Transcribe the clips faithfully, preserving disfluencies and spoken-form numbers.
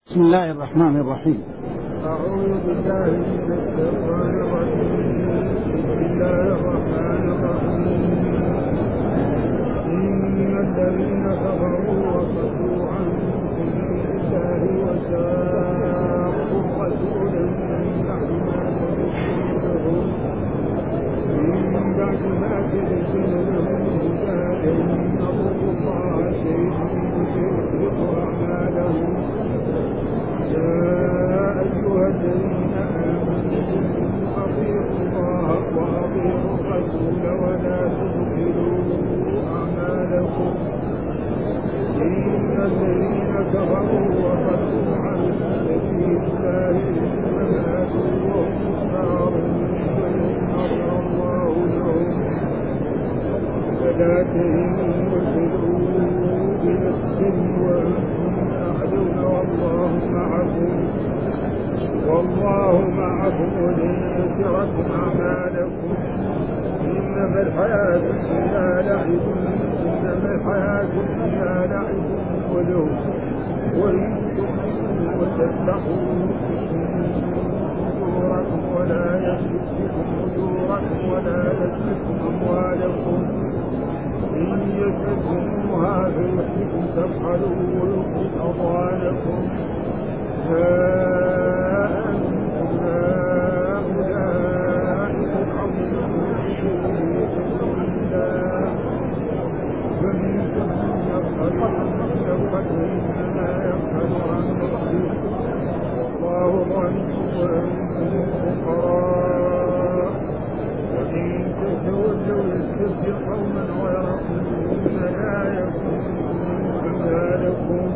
بسم الله الرحمن الرحيم. أعوذ بالله من الشيطان الرجيم. بسم الله الرحمن الرحيم. إن الذين كفروا وصدوا عن سبيل الله وشاقوا الرسول من بعد ما تبين من بعد ما تبين لهم الهدى إن الله شيء يحبط أعمالهم. يا أيها الذين آمنوا أطيعوا الله وأطيعوا الرسول ولا تبطلوا أعمالكم. إن الذين كفروا وصدوا عن سبيل الله إنما وهم كفار غفر الله لهم فلا تهنوا وابتغوا إلى السلم وأنتم أعلون والله معكم والله معكم ولينصركم أعمالكم. إنما الحياة الدنيا لعب إنما الحياة الدنيا لعب ولهو وإن تؤمنوا وتتقوا أجوركم ولا يسلككم أجوركم ولا يسلككم أموالكم. إن يسلكموها فيحبكم تفعلوا ويخرج أضوانكم. ها أنتم هؤلاء تدعون من دون الله فمنكم من يبخل إنما يبخل عن نفسه والله غني وأنتم فقراء وإن تتولوا يستبدل قوما غيركم ثم لا يكونوا أمثالكم.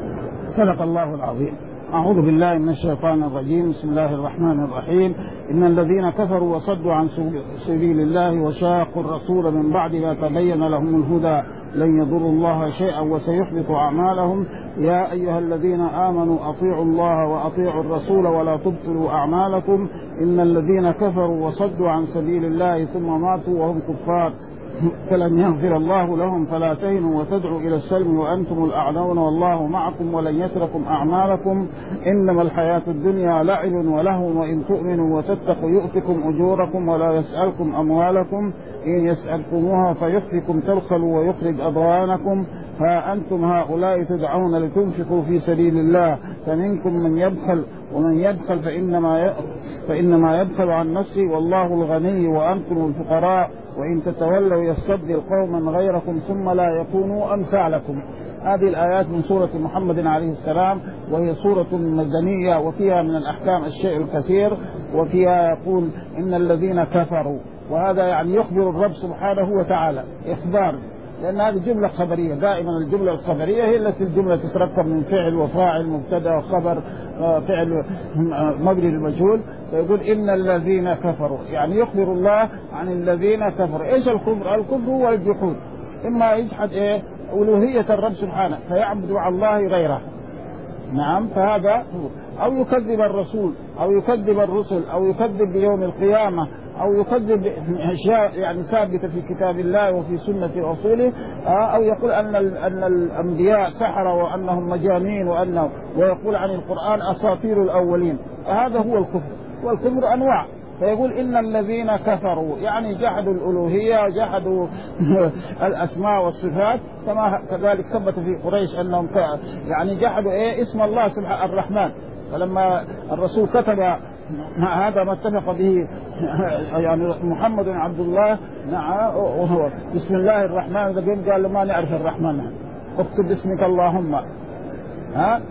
صدق الله العظيم. أعوذ بالله من الشيطان الرجيم. بسم الله الرحمن الرحيم. إن الذين كفروا وصدوا عن سبيل الله وشاقوا الرسول من بعد ما تبين لهم الهدى لن يضروا الله شيئا وسيحبط أعمالهم. يا أيها الذين آمنوا أطيعوا الله وأطيعوا الرسول ولا تبطلوا أعمالكم. إن الذين كفروا وصدوا عن سبيل الله ثم ماتوا وهم كفار فلن يغفر الله لهم فلا تهنوا وتدعوا إلى السلم وأنتم الأعلون والله معكم ولن يتركم أعمالكم. إنما الحياة الدنيا لعب ولهو وإن تؤمنوا وتتقوا يؤتكم أجوركم ولا يسألكم أموالكم. إن يسألكموها فيخفكم تبخلوا ويخرج أضغانكم. ها أنتم هؤلاء تدعون لتنفقوا في سبيل الله فمنكم من يبخل ومن يبخل فإنما فإنما يبخل عن نفسه والله الغني وأنتم الفقراء وإن تتولوا يستبدل قوما غيركم ثم لا يكونوا أمثالكم. هذه الآيات من سورة محمد عليه السلام وهي سورة مدنية وفيها من الأحكام الشيء الكثير. وفيها يقول إن الذين كفروا وهذا يعني يخبر الرب سبحانه وتعالى إخبار لأن هذه جملة خبرية. دائما الجملة الخبرية هي التي الجملة تتركب من فعل وفاعل مبتدأ وخبر فعل مبني للمجهول. فيقول إن الذين كفروا يعني يخبر الله عن الذين كفروا. إيش الكفر؟ الكفر هو الجحود. إما يجحد إيه ألوهية الرب سبحانه فيعبد مع الله غيره. نعم فهذا هو. أو يكذب الرسول أو يكذب الرسل أو يكذب بيوم القيامة أو يكذب أشياء يعني ثابتة في كتاب الله وفي سنة رسوله. أو يقول أن أن الأنبياء سحرة وأنهم مجانين وأنه ويقول عن القرآن أساطير الأولين. فهذا هو الكفر. والكفر أنواع. فيقول إن الذين كفروا يعني جحدوا الألوهية جحدوا الأسماء والصفات كما كذلك ثبت في قريش أنهم يعني جحدوا إيه اسم الله سبحانه الرحمن. فلما الرسول كتب هذا ما اتفق به يعني محمد عبد الله نعم وهو بسم الله الرحمن الرحيم قال له ما نعرف الرحمن اكتب باسمك اللهم. ها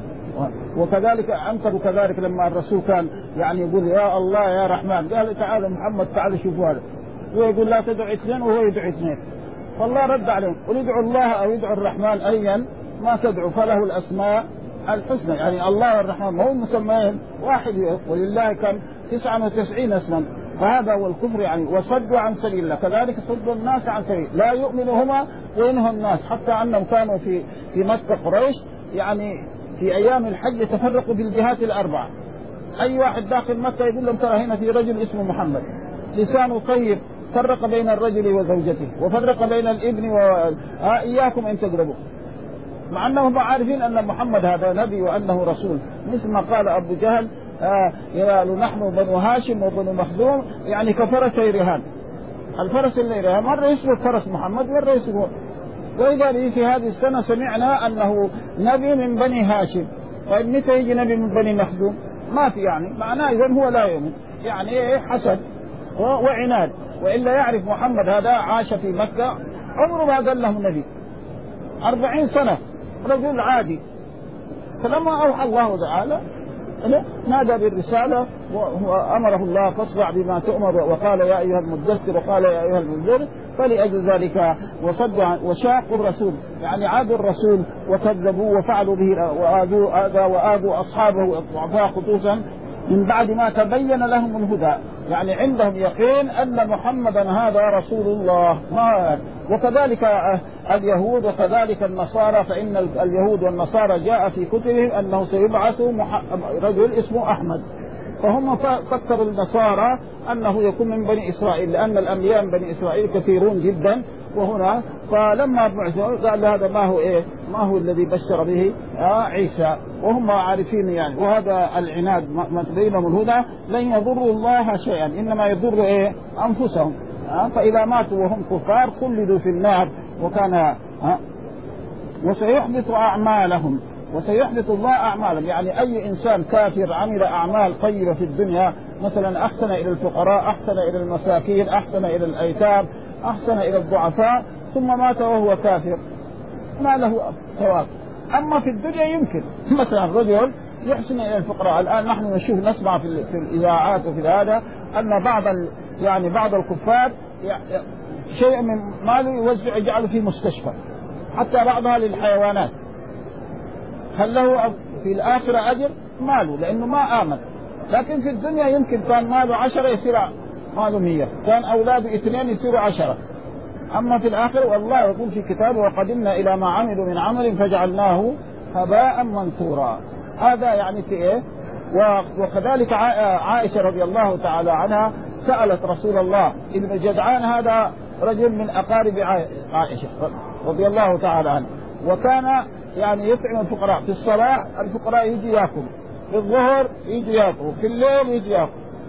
وكذلك أنكروا كذلك لما الرسول كان يعني يقول يا الله يا رحمن قال تعالى محمد تعالى شوفوا هذا ويقول لا تدعو اثنين وهو يدعو اثنين. فالله رد عليهم قل ادعوا الله أو يدعو الرحمن أيا ما تدعو فله الأسماء الحسنى. يعني الله والرحمن ما هو مسميين واحد ولله كان تسعة وتسعين اسما. فهذا هو الكفر يعني وصدوا عن سبيل الله. كذلك صدوا الناس عن سبيل لا يؤمنهما وينهى الناس حتى أنهم كانوا في في مكة قريش يعني في أيام الحج يتفرقوا بالجهات الأربعة. أي واحد داخل مكة يقول لهم ترى هنا في رجل اسمه محمد لسانه طيب فرق بين الرجل وزوجته وفرق بين الابن وإياكم أن تقربوا. مع أنهم عارفين أن محمد هذا نبي وأنه رسول، مثل ما قال أبو جهل آه يقال نحن بنو هاشم وبنو مخزوم، يعني كفرس رهان. الفرس اللي رهان مرة يسبق فرس محمد مرة يسبق. وإذا في هذه السنة سمعنا أنه نبي من بني هاشم، طيب متى يجي نبي من بني مخزوم؟ ما في، يعني معناه إذن هو لا يؤمن، يعني إيه حسد وعناد. وإلا يعرف محمد هذا عاش في مكة عمره ما قال له نبي أربعين سنة، رجل عادي. فلما أوحى الله تعالى نادى بالرسالة وأمره الله فاصدع بما تؤمر وقال يا أيها المدثر وقال يا أيها المنذر، فلأجل ذلك وصدوا وشاقوا الرسول، يعني عادوا الرسول وكذبوا وفعلوا به وآذوا آذى وآذوا أصحابه الضعفاء خصوصا من بعد ما تبين لهم الهدى، يعني عندهم يقين أن محمدا هذا رسول الله. ما وكذلك اليهود وكذلك النصارى، فإن اليهود والنصارى جاء في كتبهم أنه سيبعث رجل اسمه أحمد، فهم فكروا النصارى أنه يكون من بني إسرائيل، لأن الأنبياء من بني إسرائيل كثيرون جدا. وهنا فلما بعثوا قال هذا ما هو إيه ما هو الذي بشر به عيسى، وهم عارفين يعني. وهذا العناد ما تبينهم الهدى لن يضروا الله شيئا، إنما يضر إيه أنفسهم. فإذا ماتوا وهم كفار خلدوا في النار. وكان وسيحدث أعمالهم، وسيحدث الله أعمالهم، يعني أي إنسان كافر عمل أعمال طيبة في الدنيا، مثلا أحسن إلى الفقراء، أحسن إلى المساكين، أحسن إلى الأيتام، أحسن إلى الضعفاء، ثم مات وهو كافر ما له ثواب. أما في الدنيا يمكن مثلا رجل يحسن إلى الفقراء. الآن نحن نشوف نسمع في, في الإذاعات وفي هذا أن بعض يعني بعض الكفار شيء من ماله يوزع يجعله في مستشفى، حتى بعضها للحيوانات. هل له في الآخرة أجر؟ ماله، لأنه ما آمن. لكن في الدنيا يمكن كان ماله عشرة يصير ماله مية، كان أولاده اثنين يصيروا عشرة. أما في الآخرة والله يقول في كتابه وقدمنا إلى ما عملوا من عمل فجعلناه هباء منثورا. هذا يعني في إيه. وكذلك عائشة رضي الله تعالى عنها سألت رسول الله، ابن جدعان هذا رجل من أقارب عائشة رضي الله تعالى عنه، وكان يعني يطعم الفقراء في الصلاة، الفقراء يجي يأكل، في الظهر يجي يأكل، في الليل يجي يأكل،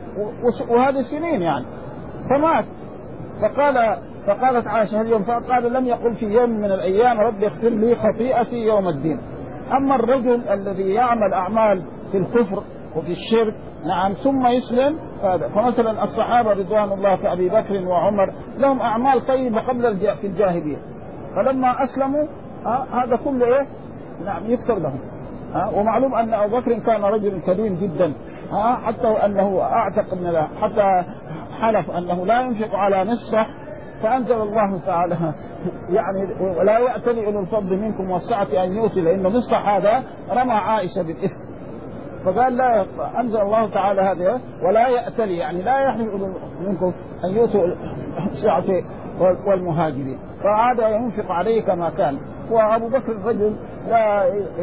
وهذه سنين يعني. فمات. فقال فقالت عائشة اليوم، فقال لم يقل في يوم من الأيام رب اغفر لي خطيئتي يوم الدين. أما الرجل الذي يعمل أعمال في الكفر وفي الشرك نعم ثم يسلم هذا. فمثلا الصحابة رضوان الله كأبي بكر وعمر لهم أعمال طيبة قبل في الجاهلية، فلما أسلموا هذا كله إيه نعم يكتب لهم. ومعلوم أن أبو بكر كان رجل كريم جدا، حتى أنه أعتق من حتى حلف أنه لا ينفق على نصفه، فأنزل الله تعالى يعني ولا يأتلي أولو الفضل منكم والسعة أن يؤتي، لأن نصف هذا رمى عائشة بالإثم، فقال لا، أنزل الله تعالى هذا ولا يأتلي يعني لا يحمل أولو منكم أن يؤتوا السعة والمهاجرين، فعاد ينفق عليه كما كان. وأبو بكر الرجل لا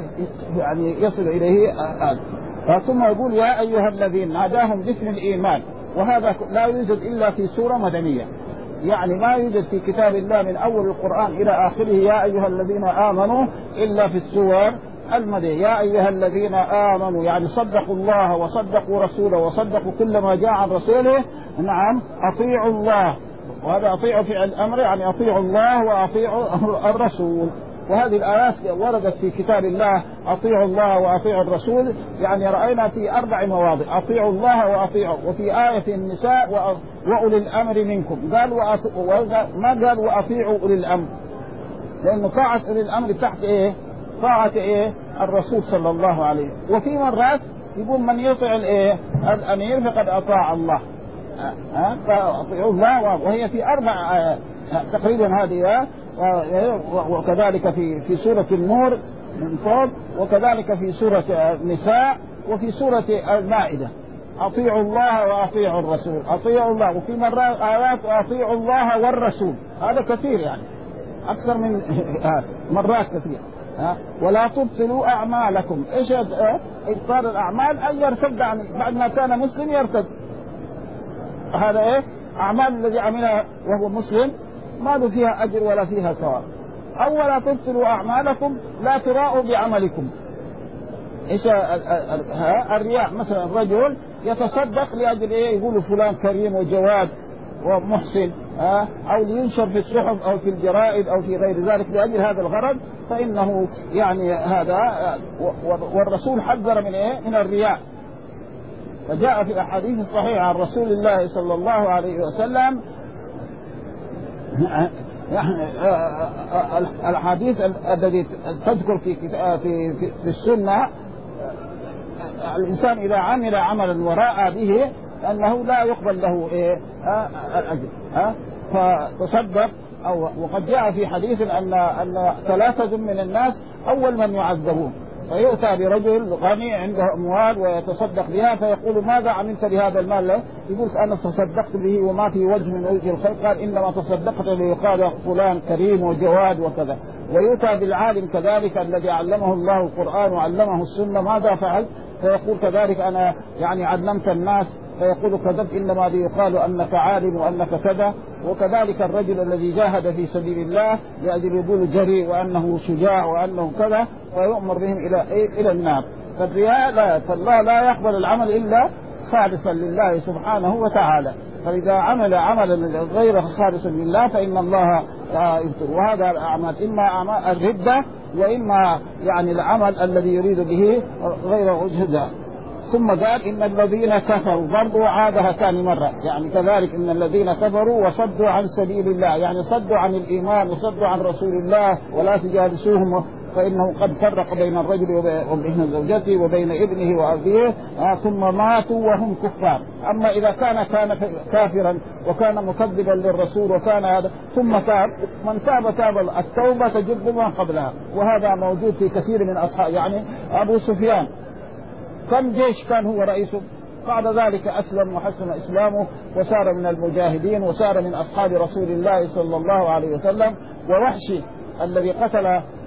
يعني يصل إليه هذا. ثم يقول يا أيها الذين ناداهم باسم الإيمان، وهذا لا يوجد إلا في سورة مدنية، يعني ما يوجد في كتاب الله من أول القرآن إلى آخره يا أيها الذين آمنوا إلا في السور المدنية. يا أيها الذين آمنوا يعني صدقوا الله وصدقوا رسوله وصدقوا كل ما جاء عن رسوله، نعم أطيعوا الله، وهذا أطيعوا في الأمر يعني أطيعوا الله وأطيعوا الرسول. وهذه الآيات وردت في كتاب الله أطيعوا الله وأطيعوا الرسول، يعني رأينا في أربع مواضع أطيعوا الله وأطيعوا، وفي آية النساء وأولي الأمر منكم، قال ما قال وأطيعوا أولي الأمر، لأنه طاعة أولي الأمر تحت إيه طاعة إيه الرسول صلى الله عليه وسلم. وفي مرات يقول من يطيع الإيه الأمير فقد أطاع الله، ها فأطيعوا الله، وهي في أربع آيات تقريبا هذه، وكذلك في في سورة النور من فوق، وكذلك في سورة النساء، وفي سورة المائدة أطيعوا الله وأطيعوا الرسول، أطيعوا الله، وفي مرات آيات أطيعوا الله والرسول، هذا كثير يعني أكثر من مرات كثير. ولا تبطلوا أعمالكم. إيش إبطال الأعمال؟ أن يرتد عن بعد ما كان مسلم يرتد، هذا إيه أعمال الذي عملها وهو مسلم ما له فيها أجر ولا فيها ثواب. أو ولا تبطلوا أعمالكم لا تراءوا بعملكم. إيش الرياء؟ مثلا رجل يتصدق لأجل إيه؟ يقولوا فلان كريم وجواد ومحسن، أو لينشر في الصحف أو في الجرائد أو في غير ذلك لأجل هذا الغرض، فإنه يعني هذا. والرسول حذر من إيه؟ من الرياء. فجاء في الأحاديث الصحيحة عن رسول الله صلى الله عليه وسلم يعني الحديث الذي تذكر في في في السنة، الإنسان إذا عمل عملا وراء به أنه لا يقبل له إيه الأجر، فتصدق. أو وقد جاء في حديث أن أن ثلاثة من الناس أول من يعذبون، فيؤتى برجل غني عنده أموال ويتصدق بها، فيقول ماذا عملت بهذا المال؟ يقول أنا تصدقت به وما في وجه من وجه الخلق. قال إنما تصدقت ليقال فلان كريم وجواد وكذا. ويؤتى بالعالم كذلك الذي علمه الله القرآن وعلمه السنة، ماذا فعل؟ فيقول كذلك أنا يعني علمت الناس، فيقول كذبت إنما ليقال أنك عالم وأنك كذا. وكذلك الرجل الذي جاهد في سبيل الله لأجل يقول جريء وأنه شجاع وأنه كذا، فيؤمر بهم إلى إيه؟ إلى النار. فالرياء لا، فالله لا يقبل العمل إلا خالصا لله سبحانه وتعالى. فإذا عمل عملا غير خالصا لله فإن الله يبطل. وهذا الأعمال إما أعمال الردة وإما يعني العمل الذي يريد به غير وجه الله. ثم قال إن الذين كفروا، برضو عادها ثاني مرة، يعني كذلك إن الذين كفروا وصدوا عن سبيل الله، يعني صدوا عن الإيمان وصدوا عن رسول الله ولا تجالسوهم فإنه قد فرق بين الرجل وبين زوجته وبين ابنه وأبيه، ثم ماتوا وهم كفار. أما إذا كان كان كافرا وكان مكذبا للرسول وكان هذا ثم تاب، من تاب تاب التوبة تجب ما قبلها. وهذا موجود في كثير من أصحاب، يعني أبو سفيان كم جيش كان هو رئيسه، بعد ذلك أسلم وحسن إسلامه وصار من المجاهدين وصار من أصحاب رسول الله صلى الله عليه وسلم. ووحشي الذي قتل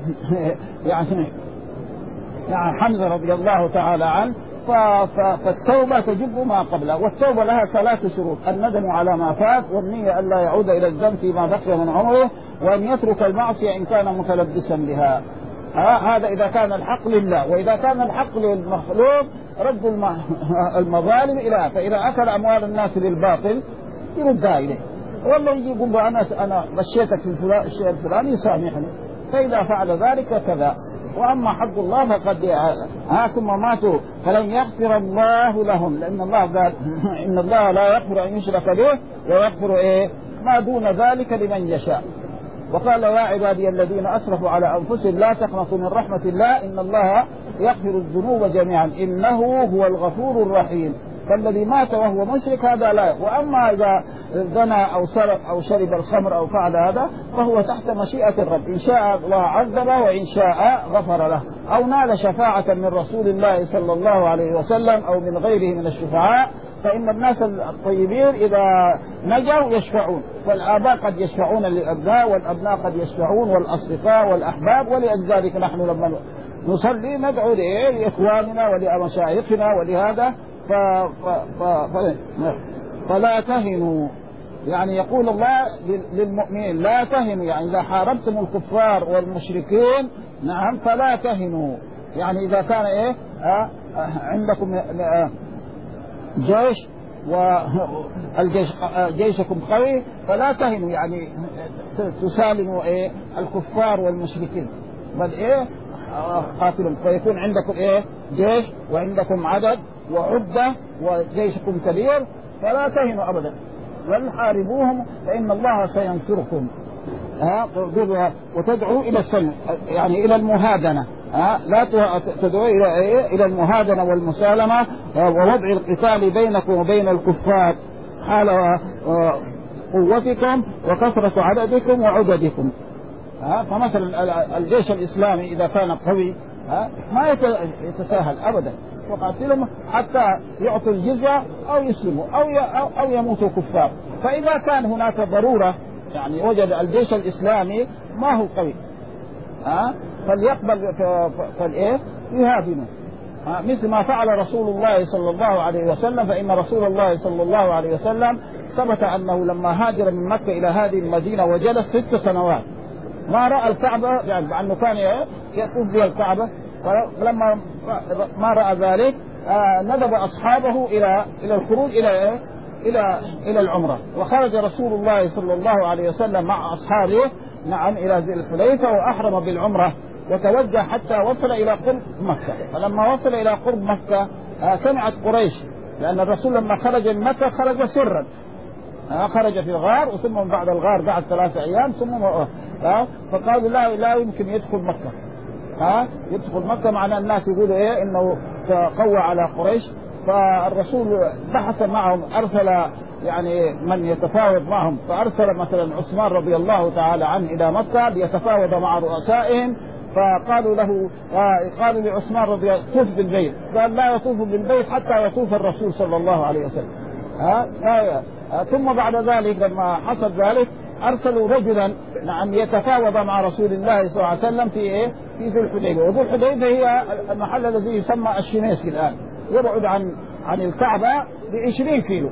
يعني يعني حمزة رضي الله تعالى عنه، فالتوبة تجب ما قبلها. والتوبة لها ثلاث شروط: الندم على ما فات، والنية أن لا يعود إلى الذنب فيما بقي من عمره، وأن يترك المعصية إن كان متلبسا بها. هذا إذا كان الحق لله. وإذا كان الحق للمخلوق رد المظالم إليه. فإذا أكل أموال الناس للباطل يردها إليه، والله يجي يقول له أنا أنا غشيتك في الشيء الفلاني يسامحني، فإذا فعل ذلك كذا. وأما حق الله فقد ها ثم ماتوا فلن يغفر الله لهم، لأن الله قال إن الله لا يغفر أن يشرك به ويغفر إيه ما دون ذلك لمن يشاء. وقال يا عبادي الذين أسرفوا على أنفسهم لا تقنطوا من رحمة الله إن الله يغفر الذنوب جميعا إنه هو الغفور الرحيم. فالذي مات وهو مشرك هذا لا. وأما إذا زنى أو سرق أو شرب الخمر أو فعل هذا فهو تحت مشيئة الرب، إن شاء الله عذبه وإن شاء غفر له، أو نال شفاعة من رسول الله صلى الله عليه وسلم أو من غيره من الشفعاء. فإن الناس الطيبين إذا نجوا يشفعون، والآباء قد يشفعون للأبناء والأبناء قد يشفعون والأصدقاء والأحباب. ولذلك نحن لما نصلي ندعو لإخواننا ولمشايخنا ولهذا ف... ف... ف... ف... فلا تهنوا، يعني يقول الله للمؤمنين لا تهنوا، يعني إذا حاربتم الكفار والمشركين نعم فلا تهنوا. يعني إذا كان إيه آه عندكم آه جيش والجيش جيشكم قوي فلا تهنوا، يعني تسالموا إيه الكفار والمشركين، بل إيه قاتلهم. فيكون عندكم إيه جيش وعندكم عدد وعدة وجيشكم كبير، فلا تهنوا أبدا بل حاربوهم فإن الله سينصركم. ها وتدعو إلى السلم، يعني إلى المهادنة. ها لا تدعو إلى إيه؟ إلى المهادنة والمسالمة ووضع القتال بينكم وبين الكفار حال قوتكم وكثرة عددكم وعددكم. ها فمثلا الجيش الإسلامي إذا كان قوي ها ما يتساهل أبدا، وقاتلهم حتى يعطوا الجزية أو يسلموا أو أو يموتوا كفار. فإذا كان هناك ضرورة يعني وجد الجيش الإسلامي ما هو قوي ها فليقبل فالإيه يهاجمه، مثل ما فعل رسول الله صلى الله عليه وسلم. فإن رسول الله صلى الله عليه وسلم ثبت أنه لما هاجر من مكة إلى هذه المدينة وجلس ست سنوات ما رأى الكعبة يعني مع أنه كان يطوف بها الكعبة، فلما ما رأى ذلك آه ندب أصحابه إلى إلى الخروج إلى إيه؟ إلى إلى العمرة. وخرج رسول الله صلى الله عليه وسلم مع أصحابه نعم إلى ذي الحليفة وأحرم بالعمرة، وتوجه حتى وصل إلى قرب مكة. فلما وصل إلى قرب مكة آه سمعت قريش، لأن الرسول لما خرج من مكة خرج سرا، آه خرج في الغار، وثم من بعد الغار بعد ثلاثة أيام ثم آه فقالوا لا لا يمكن يدخل مكة. ها آه يدخل مكة معنى الناس يقولوا إيه إنه تقوى على قريش. فالرسول بحث معهم، أرسل يعني من يتفاوض معهم، فأرسل مثلا عثمان رضي الله تعالى عنه إلى مكة ليتفاوض مع رؤسائهم. فقالوا له قالوا لعثمان رضي الله عنه طوف بالبيت، قال لا يطوف بالبيت حتى يطوف الرسول صلى الله عليه وسلم. ها آه ثم بعد ذلك لما حصل ذلك أرسلوا رجلا نعم يتفاوض مع رسول الله صلى الله عليه وسلم في إيه في ذي الحليفة. وذو الحليفة هي المحل الذي يسمى الشميسي الآن، يبعد عن عن الكعبة بعشرين كيلو.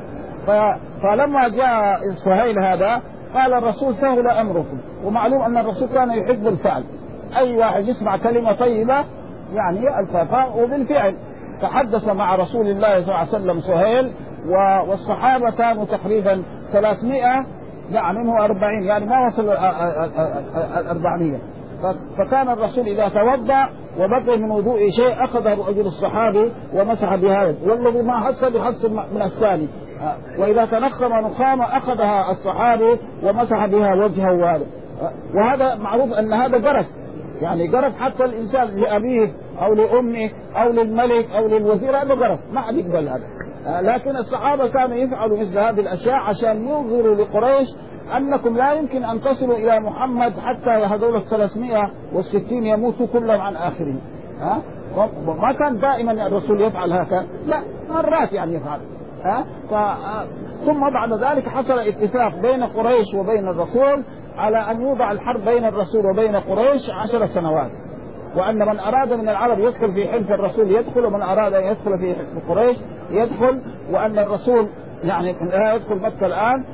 فلما جاء سهيل هذا قال الرسول سهل أمركم. ومعلوم أن الرسول كان يحب الفعل، أي واحد يسمع كلمة طيبة يعني الفاء وبالفعل. تحدث مع رسول الله صلى الله عليه وسلم سهيل، والصحابة كانوا تقريبا ثلاثمائة يعني منه أربعين، يعني ما وصل الأربعمية. فكان الرسول إذا توضأ وبقي من وضوء شيء أخذه رجل الصحابي ومسح بها، والذي ما حس بحس من الثاني، وإذا تنخم نخامة أخذها الصحابي ومسح بها وجهه وهذا. وهذا معروف أن هذا جرس، يعني جرس حتى الإنسان لأبيه أو لأمه أو للملك أو للوزير هذا جرس ما حد يقبل هذا. لكن الصحابة كانوا يفعلوا مثل هذه الأشياء عشان يظهروا لقريش أنكم لا يمكن أن تصلوا إلى محمد حتى هذول الثلاثمائة والستين يموتوا كلهم عن آخرين. ها ما كان دائما الرسول يفعل هكذا، لا مرات يعني يفعل. ها ف... ثم بعد ذلك حصل اتفاق بين قريش وبين الرسول على أن يوضع الحرب بين الرسول وبين قريش عشر سنوات، وأن من أراد من العرب يدخل في حلف الرسول يدخل، ومن أراد أن يدخل في حلف قريش يدخل، وأن الرسول يعني لا يدخل مكة الآن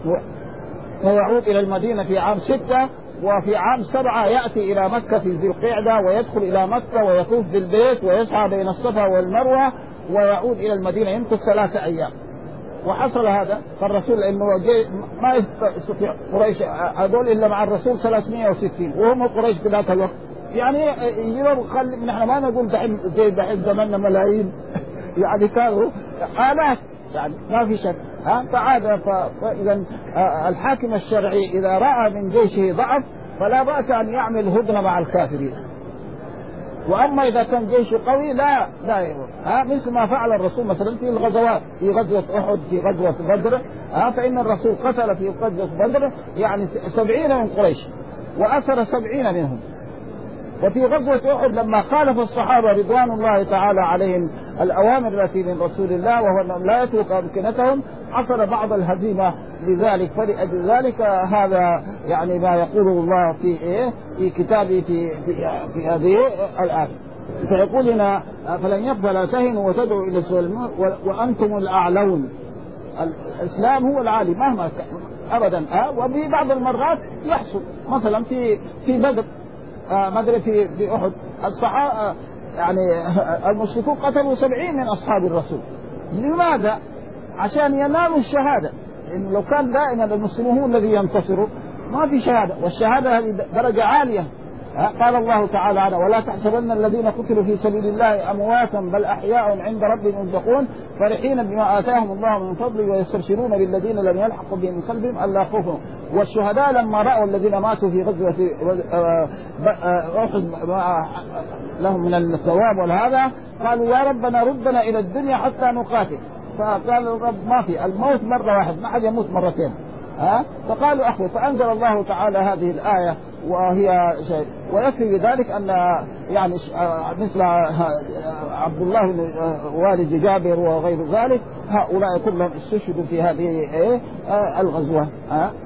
ويعود إلى المدينة في عام ستة، وفي عام سبعة يأتي إلى مكة في ذي القعدة ويدخل إلى مكة ويطوف بالبيت ويسعى بين الصفا والمروة ويعود إلى المدينة يمكث ثلاثة أيام. وحصل هذا، فالرسول إنه ما يستطيع قريش هذول إلا مع الرسول ثلاثمائة وستين، وهم قريش في ذاك الوقت يعني يقولوا خلي نحن ما نقول دحين زي دحين زماننا ملايين يعني كانوا آلاف يعني ما في شك. ها فعاد فإذا الحاكم الشرعي إذا رأى من جيشه ضعف فلا بأس أن يعمل هدنة مع الكافرين. وأما إذا كان جيش قوي لا لا يروح. ها مثل ما فعل الرسول مثلا في الغزوات، في غزوة أحد، في غزوة بدر. ها فإن الرسول قتل في غزوة بدر يعني سبعين من قريش وأسر سبعين منهم. وفي غزوة أحد لما خالف الصحابة رضوان الله تعالى عليهم الأوامر التي من رسول الله وهو أنهم لا يتركوا أمكنتهم حصل بعض الهزيمة لذلك. فلأجل ذلك هذا يعني ما يقوله الله في إيه في كتابه في في, في هذه الآية. فيقول هنا فلن يقبل تهنوا وتدعوا إلى السلم وأنتم الأعلون. الإسلام هو العالي مهما كان أبدا. أه وفي بعض المرات يحصل مثلا في في بدر آه مدري في في أحد الصحابة آه يعني المشركون قتلوا سبعين من أصحاب الرسول. لماذا؟ عشان ينالوا الشهادة. إنه لو كان دائما المسلمون هو الذي ينتصروا ما في شهادة، والشهادة هذه درجة عالية. آه قال الله تعالى عنه ولا تحسبن الذين قتلوا في سبيل الله أمواتا بل أحياء عند ربهم يرزقون فرحين بما آتاهم الله من فضله ويستبشرون بالذين لم يلحقوا بهم من خلفهم ألا خوف. والشهداء لما رأوا الذين ماتوا في غزوة أحد لهم من الثواب والهذا قالوا يا ربنا ردنا إلى الدنيا حتى نقاتل. فقال الرب ما في الموت مرة واحد ما حد يموت مرتين. ها فقالوا أخوة فأنزل الله تعالى هذه الآية وهي شيء ويكفي بذلك أن يعني مثل عبد الله والد جابر وغير ذلك هؤلاء كلهم استشهدوا في هذه الغزوة. ها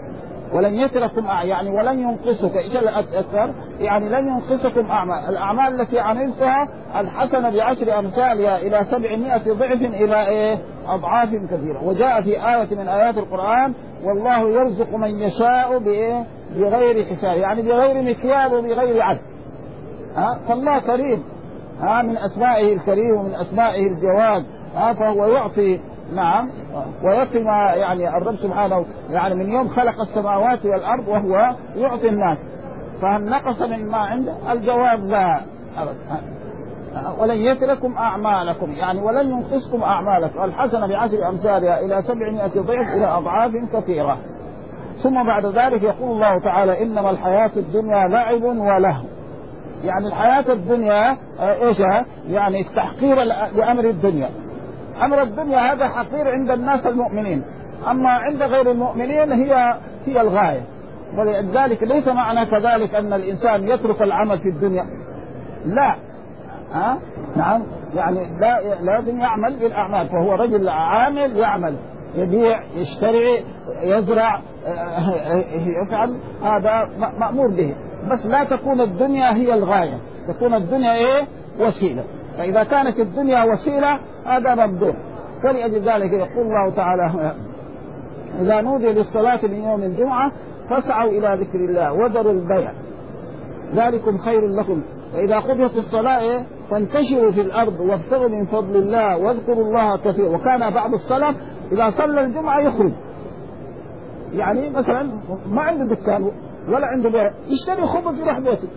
ولن يتركم يعني ولن ينقصك ايش الاكثر يعني لن ينقصكم اعمال الاعمال التي عملتها الحسنه بعشر امثالها الى سبعمائة ضعف الى ايه اضعاف كثيره. وجاء في ايه من ايات القران والله يرزق من يشاء بايه بغير حساب يعني بغير مكيال وبغير عد. ها فالله كريم، ها من اسمائه الكريم ومن اسمائه الجواد، ها فهو يعطي نعم ويكفي ما يعني الرب سبحانه يعني من يوم خلق السماوات والارض وهو يعطي الناس، فهل نقص من ما عنده؟ الجواب لا ابدا. ولن يتركم اعمالكم يعني ولن ينقصكم اعمالكم الحسنه بعشر امثالها الى سبعمائة ضعف الى اضعاف كثيره. ثم بعد ذلك يقول الله تعالى انما الحياه الدنيا لعب ولهو. يعني الحياه الدنيا ايش يعني تحقير لامر الدنيا. امر الدنيا هذا حقير عند الناس المؤمنين، اما عند غير المؤمنين هي هي الغايه. ولذلك ليس معنى كذلك ان الانسان يترك العمل في الدنيا، لا ها نعم يعني لا لازم يعمل بالاعمال. فهو رجل عامل يعمل يبيع يشتري يزرع يفعل هذا مأمور به، بس لا تكون الدنيا هي الغايه، تكون الدنيا ايه وسيله. فاذا كانت الدنيا وسيله هذا ممدوح. ولأجل ذلك يقول الله تعالى إذا نودي للصلاة من يوم الجمعة فاسعوا إلى ذكر الله وذروا البيع ذلكم خير لكم فإذا قضيت الصلاة فانتشروا في الأرض وابتغوا من فضل الله واذكروا الله كثيرا. وكان بعض السلف إذا صلى الجمعة يخرج، يعني مثلا ما عنده دكان ولا عنده بيع يشتري خبز يروح بيته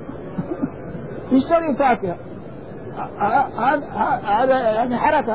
يشتري فاكهة، هذا يعني حركة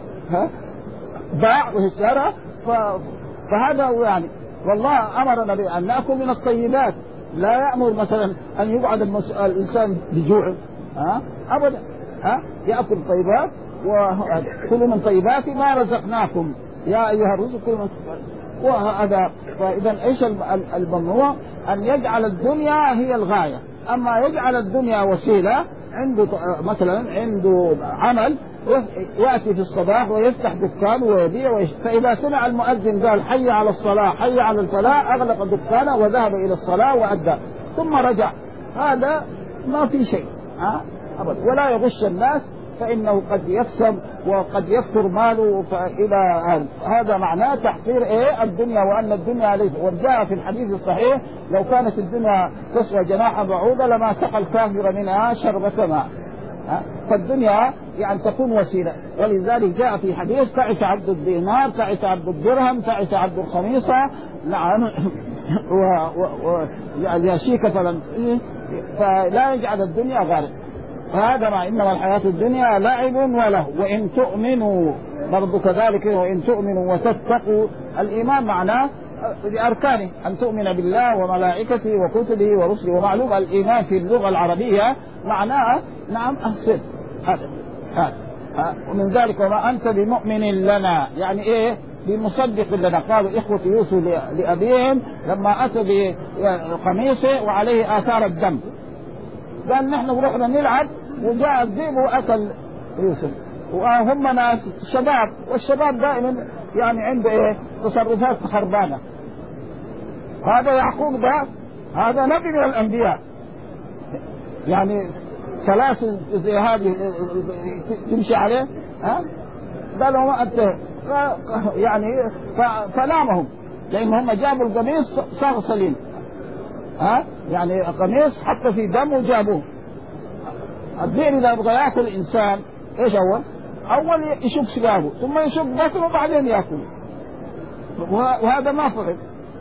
باع واشترى. فهذا هو يعني والله أمرنا بأن نأكل من الطيبات، لا يأمر مثلا أن يقعد الإنسان بجوع ها أبدا، ها يأكل طيبات وكلوا من طيبات ما رزقناكم يا أيها الرسل كلوا من وهذا. فإذا إيش الممنوع؟ أن يجعل الدنيا هي الغاية، أما يجعل الدنيا وسيلة. عنده مثلا عنده عمل يأتي في الصباح ويفتح دكان ويبيع ويش... فإذا سمع المؤذن قال حي على الصلاة حي على الفلاح أغلق دكانه وذهب إلى الصلاة وأدى ثم رجع، هذا ما في شيء ها أبدا. ولا يغش الناس فإنه قد يكسب وقد يكثر ماله. فإلى هذا معناه تحقير إيه الدنيا وأن الدنيا ليس. وجاء في الحديث الصحيح لو كانت الدنيا تسوى جناح بعوضة لما سقى الكافر منها شربة ماء. فالدنيا يعني تكون وسيلة. ولذلك جاء في حديث تعس عبد الدينار تعس عبد الدرهم تعس عبد الخميصة نعم ويشيك فلن فلا يجعل الدنيا غالب. فهذا ما إنما الحياة الدنيا لعب وله وإن تؤمنوا برضو كذلك وإن تؤمنوا وتتقوا. الإيمان معناه بأركانه أن تؤمن بالله وملائكته وكتبه ورسله. ومعلوم الإيمان في اللغة العربية معناه نعم أحسن هذا هذا ومن ذلك وما أنت بمؤمن لنا يعني إيه بمصدق لنا. قالوا إخوة يوسف لأبيهم لما أتى بقميصه وعليه آثار الدم قال نحن رحنا نلعب وجاء الذئب وأكل يوسف. وهم ناس شباب والشباب دائما يعني عنده إيه تصرفات خربانة. هذا يعقوب ده هذا نبي من الأنبياء يعني ثلاث زي هذه تمشي عليه ها قالوا ما أنت يعني فلامهم لأن هم جابوا القميص صار سليم ها يعني قميص حتى في دم وجابوه. الذئب إذا يبغى يأكل الإنسان إيش أول؟ أول يشوف سلاحه ثم يشوف بطنه وبعدين يأكل. وهذا ما فعل.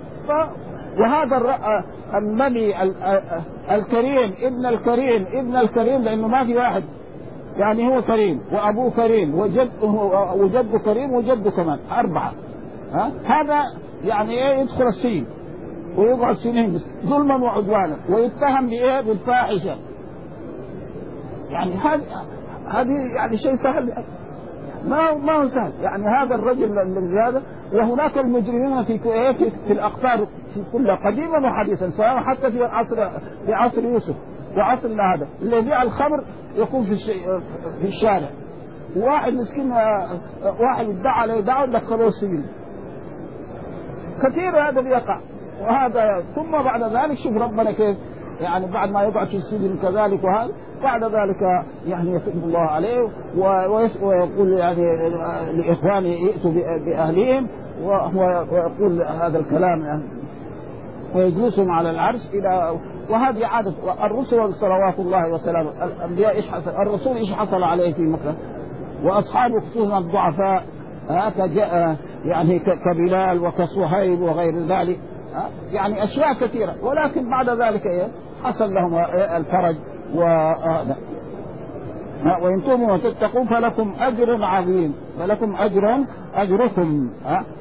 وهذا النبي الكريم ابن الكريم ابن الكريم لأنه ما في واحد يعني هو كريم وأبوه كريم وجده وجده كريم وجده كمان أربعة ها هذا يعني إيه يدخل السجن ويقعد سنين ظلما وعدوانا ويتهم بإيه بالفاحشة. يعني هذه هذه يعني شيء سهل ما ما هو سهل. يعني هذا الرجل الذي هذا وهناك المجرمين في في, في الأقطار في كل قديما وحديثا سواء حتى في عصر في عصر يوسف وعصرنا هذا اللي يبيع الخمر يكون في في الشارع. واحد مسكين واحد ادعى عليه دعوة دخلوه السجن كثير. هذا بيقع وهذا ثم بعد ذلك شوف ربنا كيف يعني بعد ما يقعد في السجن كذلك، وهذا بعد ذلك يعني يتوب الله عليه ويقول يعني لإخوانه ائتوا بأهلهم، ويقول هذا الكلام يعني ويجلسهم على العرش إلى. وهذه عادة الرسل صلوات الله وسلامه. الأنبياء إيش حصل، الرسول إيش حصل عليه في مكة، وأصحابه خصوصا الضعفاء كجاء يعني كبلال وكصهيب وغير ذلك يعني أشياء كثيرة، ولكن بعد ذلك إيه حصل لهم الفرج. وهذا وإن تؤمنوا وتتقوا فلكم أجر عظيم، فلكم أجر أجركم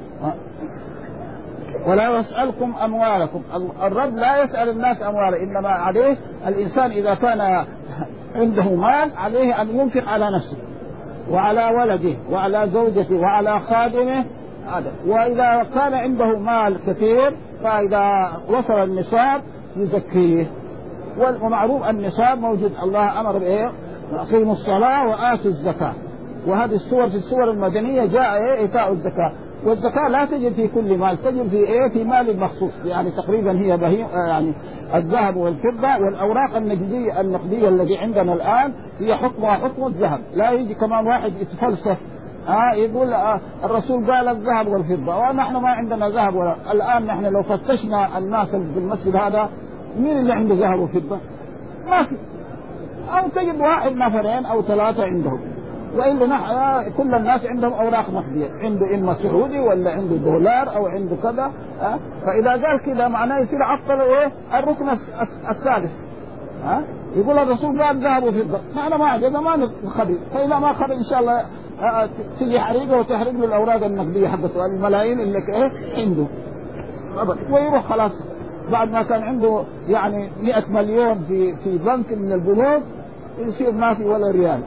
ولا يسألكم أموالكم. الرب لا يسأل الناس أمواله، إنما عليه الإنسان إذا كان عنده مال عليه أن ينفق على نفسه وعلى ولده وعلى زوجته وعلى خادمه هذا. وإذا كان عنده مال كثير فإذا وصل النصاب يزكيه. ومعروف النصاب موجود، الله أمر بإيه؟ أقيموا الصلاة وآتوا الزكاة. وهذه السور في السور المدنية جاء إيه؟ إيتاء الزكاة. والزكاة لا تجد في كل مال، تجد في إيه؟ في مال مخصوص، يعني تقريبا هي بهي يعني الذهب والفضة والأوراق النقدية النقدية التي عندنا الآن هي حكمها حكم الذهب. لا يجي كمان واحد يتفلسف آه يقول آه الرسول قال الذهب والفضة ونحن ما عندنا ذهب ولا. الآن نحن لو فتشنا الناس في المسجد هذا مين اللي عنده ذهب وفضة؟ ما في، أو تجد واحد نفرين أو ثلاثة عندهم، وإلا نحن كل الناس عندهم أوراق نقدية، عنده إما سعودي ولا عنده دولار أو عنده كذا آه. فإذا قال كذا معناه يصير عطل إيه الركن السادس ها. يقول الرسول قال ذهب وفضة، معنا ما عندنا ما نخبي، فإذا ما خبي إن شاء الله تجي حريقه وتحرق له الأوراق النقدية حقته الملايين اللي إيه عنده، ويروح خلاص. بعد ما كان عنده يعني مئة مليون في في بنك من البنوك يصير ما في ولا ريال.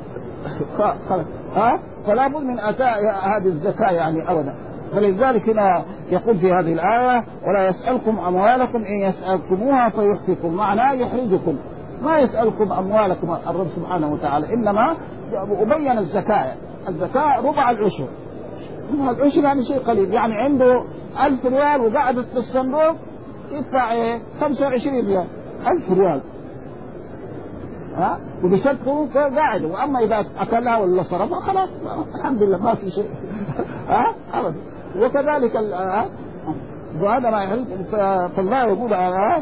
ها فلا بد من أداء هذه الزكاة يعني أبدا. فلذلك هنا يقول في هذه الآية ولا يسألكم أموالكم إن يسألكموها فيحفكم، معناه يحرجكم. ما يسألكم أموالكم الرب سبحانه وتعالى، إنما أبين الزكاة. الزكاة ربع العشر، ربع العشر يعني شيء قليل، يعني عنده ألف ريال وقعدت في الصندوق يدفع إيه خمسة وعشرين ريال، ألف ريال ها وبشرطه قاعد. وأما إذا أكلها ولا صرفها خلاص الحمد لله ما في شيء ها أبدا. وكذلك وهذا ما يحل. فالله يقول ها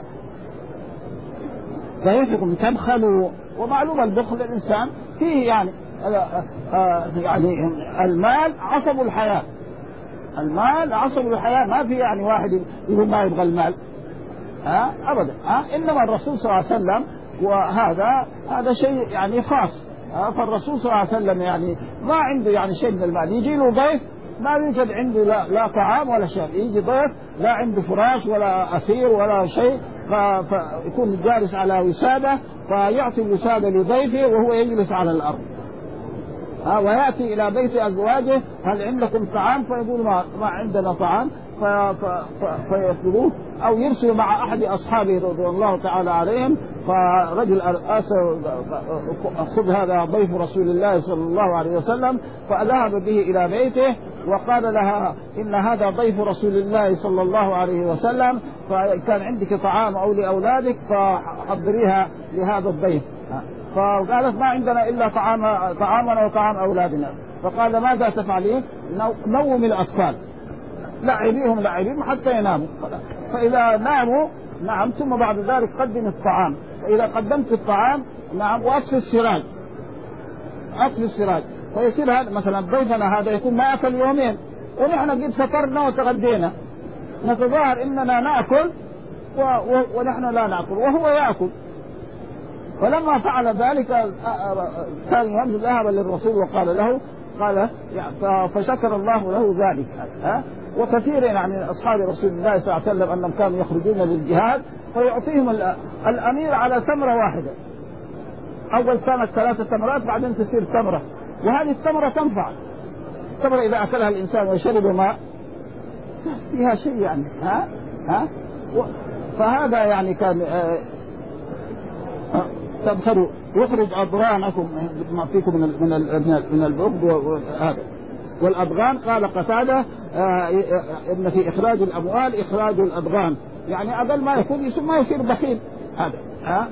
فينفقكم تبخلوا. ومعلوم البخل الإنسان فيه يعني يعني المال عصب الحياة، المال عصب الحياة، ما في يعني واحد يقول ما يبغى المال ها أبدا ها. إنما الرسول صلى الله عليه وسلم وهذا هذا شيء يعني خاص. فالرسول صلى الله عليه وسلم يعني ما عنده يعني شيء من المال. يجي له ضيف ما يوجد عنده لا, لا طعام ولا شيء، يجي ضيف لا عنده فراش ولا أثير ولا شيء، فيكون جالس على وسادة فيعطي الوسادة لضيفه وهو يجلس على الأرض ها. ويأتي إلى بيت أزواجه هل عندكم طعام؟ فيقول ما, ما عندنا طعام فيطلبوه، أو يرسل مع أحد أصحابه رضي الله تعالى عليهم. فرجل خذ هذا ضيف رسول الله صلى الله عليه وسلم، فذهب به إلى بيته وقال لها إن هذا ضيف رسول الله صلى الله عليه وسلم، فكان عندك طعام أو لأولادك فحضريها لهذا الضيف. فقالت ما عندنا إلا طعام طعامنا وطعام أولادنا. فقال ماذا تفعلين؟ نوم الأطفال، لعبيهم لعبيهم حتى يناموا. فإذا ناموا نعم ثم بعد ذلك قدم الطعام. فإذا قدمت الطعام نعم وأطفي السراج، أطفي السراج. فيصير هذا مثلا ضيفنا هذا يكون ما أكل يومين ونحن قد فطرنا وتغدينا، نتظاهر إننا نأكل و... و... ونحن لا نأكل وهو يأكل. فلما فعل ذلك كان يمشي ذهب للرسول وقال له قال فشكر الله له ذلك ها. وكثير يعني أصحاب رسول الله صلى الله عليه وسلم أنهم كانوا يخرجون للجهاد فيعطيهم الأمير على تمرة واحدة. أول كانت ثلاثة تمرات بعدين تصير تمرة، وهذه التمرة تنفع. التمرة إذا أكلها الإنسان وشرب ماء فيها شيء يعني ها ها. فهذا يعني كان آه تبخلوا يخرج أضرانكم ما فيكم من ال من ال من البغض وهذا. والأضغان قال قتادة آه إن في إخراج الأموال إخراج الأضغان، يعني أقل ما يكون ما يصير بخيل هذا. ها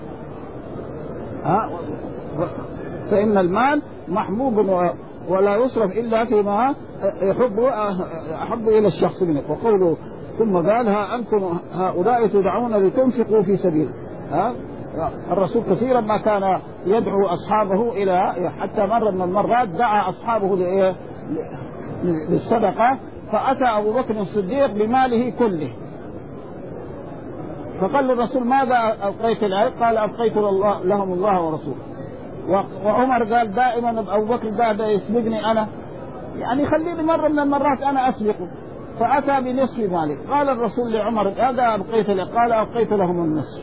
ها فإن المال محبوب ولا يصرف إلا فيما يحب أحب إلى الشخص منه. وقوله ثم قال ها أنتم هؤلاء تدعون لتنفقوا في سبيل. ها الرسول كثيرا ما كان يدعو أصحابه إلى، حتى مرة من المرات دعا أصحابه للصدقة، فأتى أبو بكر الصديق بماله كله، فقال الرسول ماذا أبقيت لهم؟ قال أبقيت لهم الله ورسوله. وعمر قال دائما أبو بكر قال يسبقني أنا، يعني خليني مرة من المرات أنا أسبقه، فأتى بنصف ماله. قال الرسول لعمر هذا أبقيت له؟ قال أبقيت لهم النصف.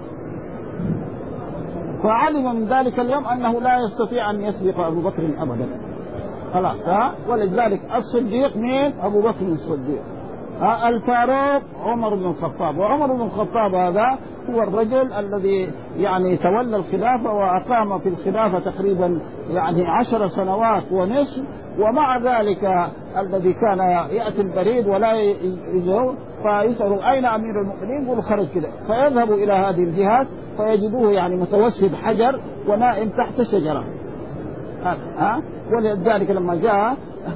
فعلم من ذلك اليوم أنه لا يستطيع أن يسبق أبو بكر أبدا، خلاص. ها ولذلك الصديق مين؟ أبو بكر الصديق. ها الفاروق عمر بن الخطاب. وعمر بن الخطاب هذا هو الرجل الذي يعني تولى الخلافة وأقام في الخلافة تقريبا يعني عشر سنوات ونصف، ومع ذلك الذي كان يأتي البريد ولا يزور فيسألوا أين أمير المؤمنين؟ يقول خرج كده، فيذهبوا إلى هذه الجهات فيجدوه يعني متوسد حجر ونائم تحت شجرة. ها ولذلك لما جاء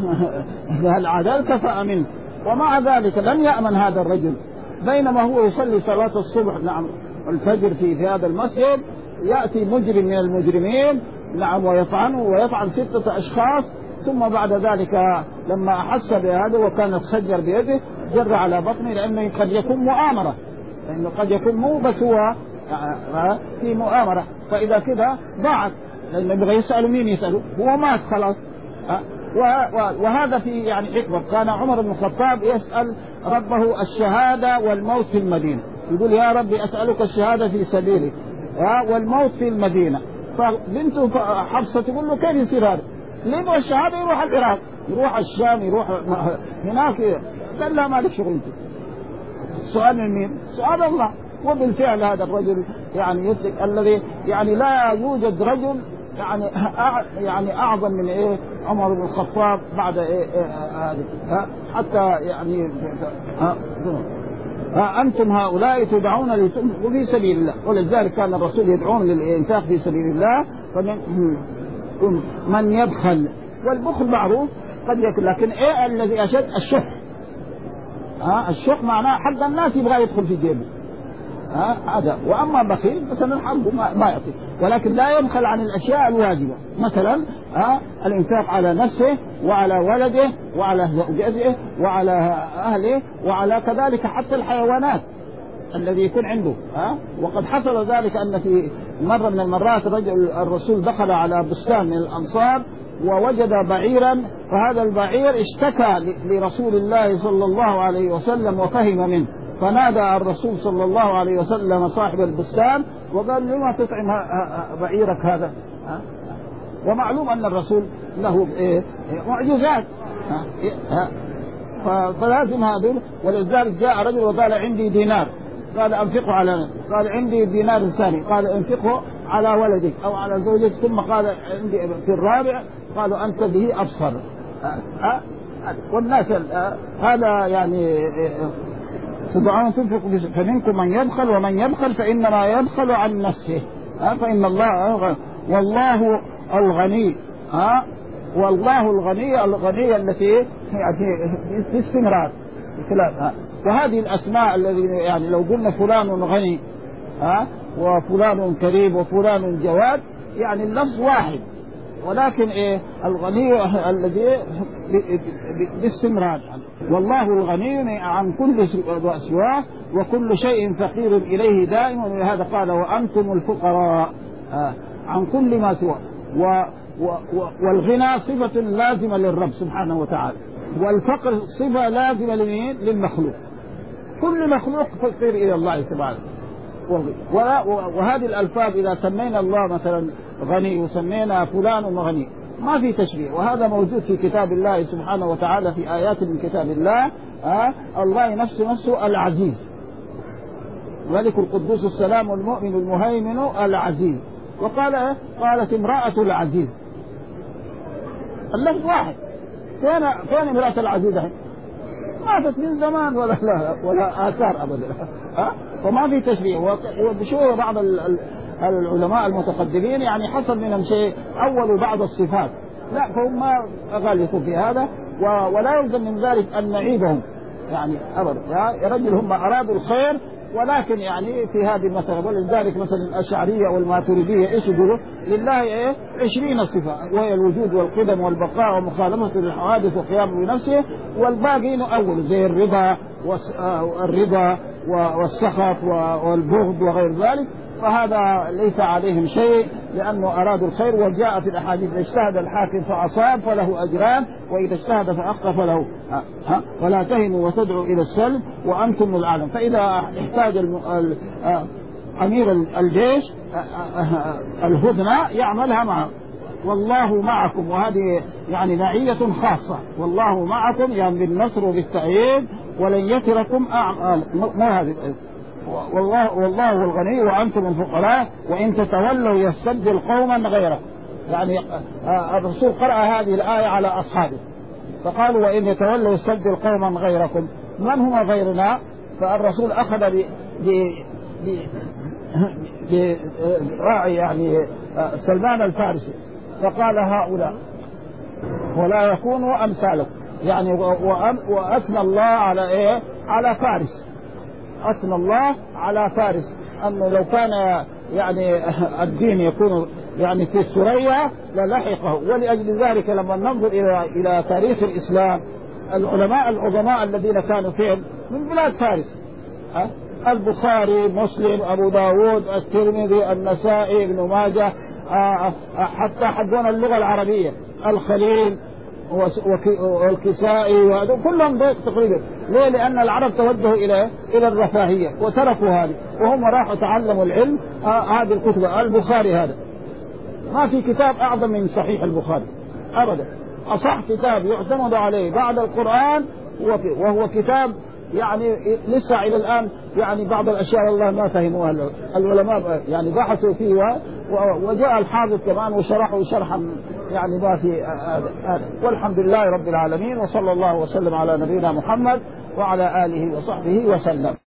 العدل كفأ منه، ومع ذلك لم يأمن هذا الرجل. بينما هو يصلي صلاة الصبح نعم الفجر في, في هذا المسجد، يأتي مجرم من المجرمين نعم ويطعنه ويطعن ستة أشخاص، ثم بعد ذلك لما أحس بهذا وكان يتسجر بيده جر على بطنه، لأنه قد يكون مؤامرة، لأنه قد يكون مو بس هو في مؤامرة، فإذا كده ضاعت، لأنه يبغى يسأله مين يسأله؟ هو مات خلاص. وهذا في يعني حكمة. كان عمر بن الخطاب يسأل ربه الشهادة والموت في المدينة، يقول يا ربي أسألك الشهادة في سبيلك والموت في المدينة. فبنته حفصة تقول له كيف يصير هذا؟ ليه الشهادة يروح العراق، يروح الشام، يروح هناك؟ قال لا مالك شغل. السؤال من مين؟ سؤال الله. وبالفعل هذا الرجل يعني يطلق الذي يعني لا يوجد رجل يعني يعني أعظم من إيه عمر بن الخطاب بعد إيه هذه إيه حتى يعني ها ها أنتم هؤلاء تدعون لتنفقوا في سبيل الله. ولذلك كان الرسول يدعون للإنفاق في سبيل الله. فمن من يبخل، والبخل معروف قد يكون، لكن إيه الذي أشد؟ الشح. ها الشح معناه حق الناس يبغى يدخل في جيبه هذا. ها وأما بخيل مثلا حقه ما, ما يعطي، ولكن لا يبخل عن الأشياء الواجبة، مثلا ها الإنفاق على نفسه وعلى ولده وعلى زوجته وعلى أهله وعلى كذلك حتى الحيوانات الذي يكون عنده. ها وقد حصل ذلك أن في مرة من المرات رجل الرسول دخل على بستان من الأنصار ووجد بعيرا، فهذا البعير اشتكى لرسول الله صلى الله عليه وسلم وفهم منه، فنادى الرسول صلى الله عليه وسلم صاحب البستان وقال لما تطعم بعيرك هذا؟ ها؟ ومعلوم أن الرسول له إيه؟ معجزات، فلازم هذا. ولذلك جاء رجل وقال عندي دينار، قال أنفقه على نفسي، قال عندي دينار ثاني، قال انفقه على ولدك أو على زوجك، ثم قال عندي في الرابع قالوا أنت به أبصر. ها؟ والناس هذا يعني تدعون تنفقوا، فمنكم من يبخل ومن يبخل فإنما يبخل عن نفسه. ها فإن الله والله الغني. ها والله الغني، الغني التي يعني في استمرار ها. وهذه الأسماء الذي يعني لو قلنا فلان غني ها وفلان كريم وفلان جواد، يعني اللفظ واحد، ولكن ايه الغني الذي باستمرار. والله الغني عن كل سواه وكل شيء فقير إليه دائما، ولهذا قال وأنتم الفقراء عن كل ما سواه. والغنى صفة لازمة للرب سبحانه وتعالى، والفقر صفة لازمة لمين؟ للمخلوق. كل مخلوق فقير إلى الله سبحانه. وهذه الألفاظ إذا سمينا الله مثلا غني وسمينا فلان غني ما في تشبيه، وهذا موجود في كتاب الله سبحانه وتعالى في آيات من كتاب الله. آه الله نفسه نفسه العزيز، ملك القدوس السلام المؤمن المهيمن العزيز. وقال قالت امرأة العزيز، اللفظ واحد فين فين امرأة العزيز هي؟ ماتت من زمان ولا لا ولا آثار أبدا. ها وما في تشبيه. وبشوف بعض العلماء المتقدمين يعني حصل منهم شيء أول بعض الصفات، لا فهم غالطوا في هذا، ولا يلزم من ذلك أن نعيبهم يعني أبدا. يا رجل هم أرادوا الخير ولكن يعني في هذه المسألة. ولذلك مثلا الأشعرية والماتريدية إيش يقولوا؟ لله إيه عشرين صفة، وهي الوجود والقدم والبقاء ومخالفة للحوادث وقيام بنفسه، والباقي نؤول زي الرضا والرضا والسخط والبغض وغير ذلك، فهذا ليس عليهم شيء لأنه أرادوا الخير. وجاء في الأحاديث إذا اجتهد الحاكم فأصاب فله أجران، وإذا اجتهد فأخطأ فله ها ولا تهنوا وتدعوا إلى السلم وأنتم الأعلم. فإذا احتاج أمير الجيش الهدنة يعملها معه، والله معكم، وهذه يعني معية خاصة، والله معكم يعني بالنصر وبالتأييد ولن يتركم أعمال. ما هذه والله والله الغني وأنتم الفقراء وإن تتولوا يستبدل قوما غيركم. يعني الرسول قرأ هذه الآية على أصحابه فقالوا وإن يتولوا يستبدل قوما غيركم. من هم غيرنا؟ فالرسول أخذ ب ب راعي يعني سلمان الفارسي فقال هؤلاء ولا يكونوا أمثالكم، يعني وأثنى الله على إيه؟ على فارس، أثنى الله على فارس أنه لو كان يعني الدين يكون يعني في سوريا للحقه. ولأجل ذلك لما ننظر إلى إلى تاريخ الإسلام العلماء العظماء الذين كانوا فيهم من بلاد فارس، البخاري، مسلم، أبو داود، الترمذي، النسائي، ابن ماجه، حتى حدون اللغة العربية الخليل والكسائي وهذا كلهم تقريبا. ليه؟ لأن العرب توجهوا إلى إلى الرفاهية وتركوا هذه وهم راحوا تعلموا العلم. هذه الكتب البخاري هذا ما في كتاب أعظم من صحيح البخاري أبدا، أصح كتاب يعتمد عليه بعد القرآن، وهو كتاب يعني لسه إلى الآن يعني بعض الأشياء الله ما فهموها العلماء يعني بحثوا فيه، وجاء الحافظ كمان وشرحوا شرحا يعني ما في هذا. والحمد لله رب العالمين، وصلى الله وسلم على نبينا محمد وعلى آله وصحبه وسلم.